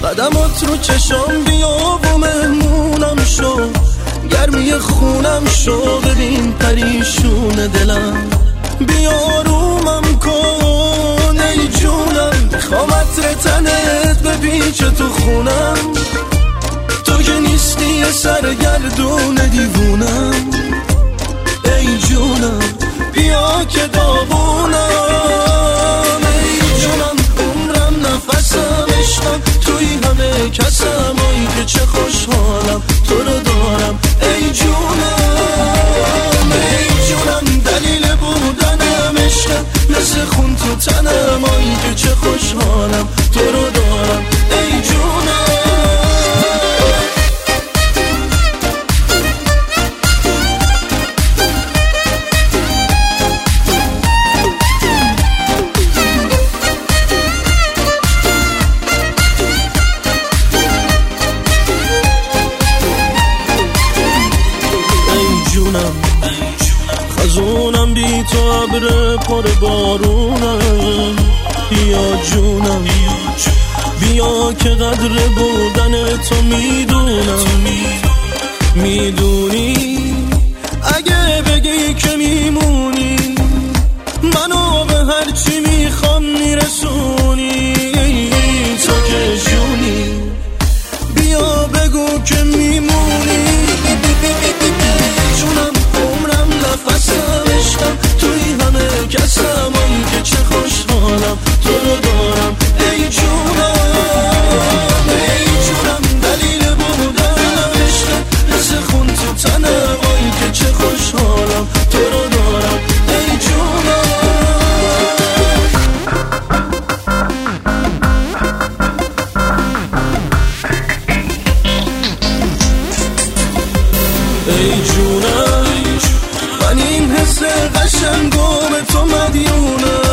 قدمات رو چشام بیا و مهمونم شو، گرمی خونم شو، ببین پریشون دلم، بیا رومم کن ای جونم، میخوام عطر تنت بپیچه تو خونم، تو که نیستی یه سرگردون دیوونم، ای جونم بیا که داغونم، ای جونم عمرم نفسم عشقم، توی همه کسم، آی که چه خوشحالم تو رو دارم، ای جونم ای جونم دلیل بودنم عشقم، مثل خون تو تنم، آی که چه خوشحالم تو رو دارم، ای جونم. خزونم بی تو ابر پر بارونم، بیا جونم بیا که قدر بودن تو میدونم، میدونی اگه بگی که میمونی منو به هر چی میخوام میرسونی، تو که جونی بیا بگو که میمونی، جونم عمرم نفسم عشقم، توی همه کسم، آی که چه خوشحالم تو رو دارم، ای جونم ای جونم دلیل بودنم عشقم، مثل خون تو تنم، آی که چه خوشحالم تو رو دارم، ای جونم. ای جونم من این حس قشنگو به تو مدیونم،